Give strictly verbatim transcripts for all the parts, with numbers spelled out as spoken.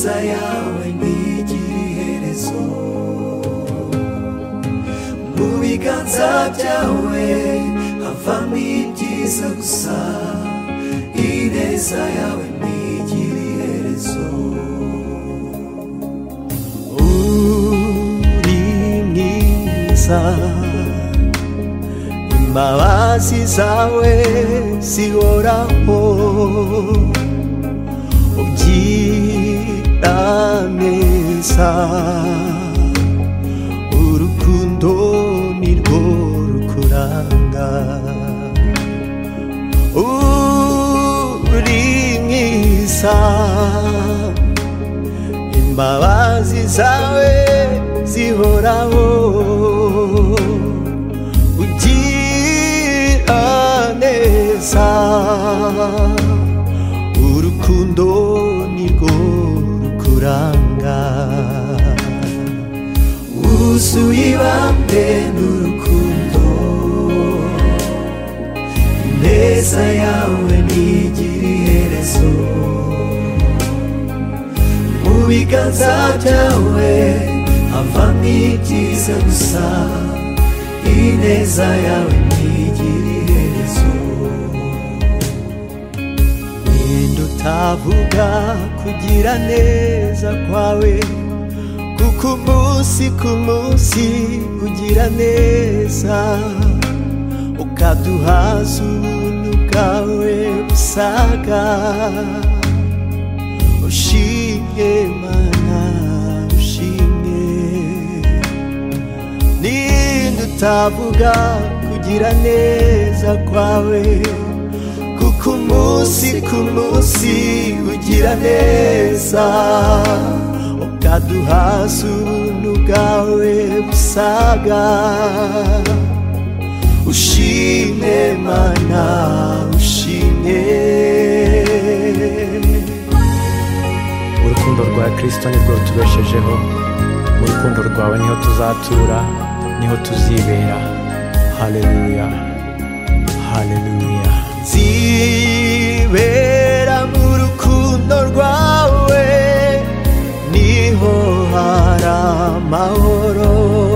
ineza yawe ntigira iherezo mu biganza byawe havamo ibyiza gusa ineza yawe ntigira iherezo uri mwiza imbabazi zawe zihoraho ugira neza urukundo nirwo rukuranga uri mwiza imbabazi zawe zihoraho ugira neza urukundo nirwo rukuranga wuzuye ibambe n'urukundo ineza yawe ntigira iherezo mu biganza byawe havamo ibyiza gusa ineza yawe ntigira iherezo ninde utavuga kugira neza kwawe kuko umunsi ku munsi ugira neza ukaduhaza ubuntu bwawe busaga ushimye Mana ushimye ninde utavuga kugira neza kwawe kuko umunsi ku munsi ugira neza ukaduhaza ubuntu bwawe busaga ushimye Mana ushimye urukundo rwa Kristo nirwo rutubeshejeho mu rukundo rwawe niho tuzatura niho tuzibera haleluya haleluya zibera mu rukundo rwawe niho hari amahoro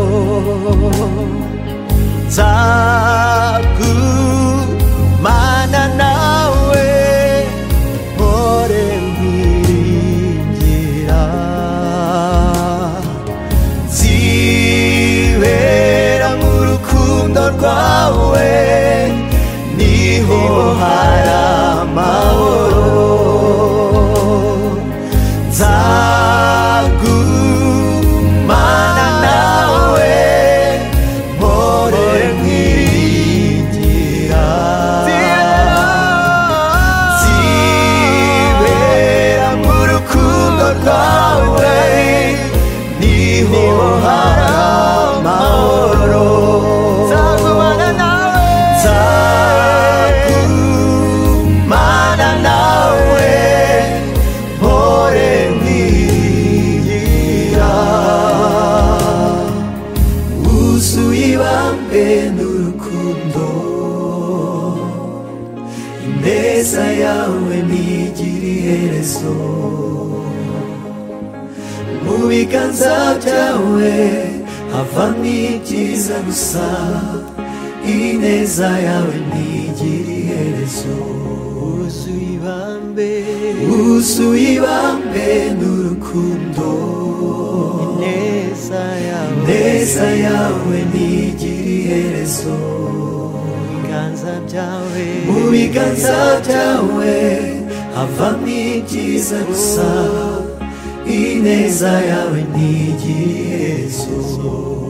nzagumana nawe mpore nkwiringira zibera mu rukundo rwawe niho hari amahoro nzagumana nawe mpore nkwiringira zibera mu rukundo rwawe niho hari amahoro nzagumana nawe nzagumana nawe mpore nkwiringira wuzuye ibambe n'urukundo ineza yawe ntigira iherezo mu biganza byawe havamo ibyiza gusa ineza yawe ntigira iherezo wuzuye ibambe wuzuye ibambe n'urukundo ineza yawe ineza yawe ntigira iherezo mu biganza byawe havamo ibyiza gusa ineza yawe ntigira iherezo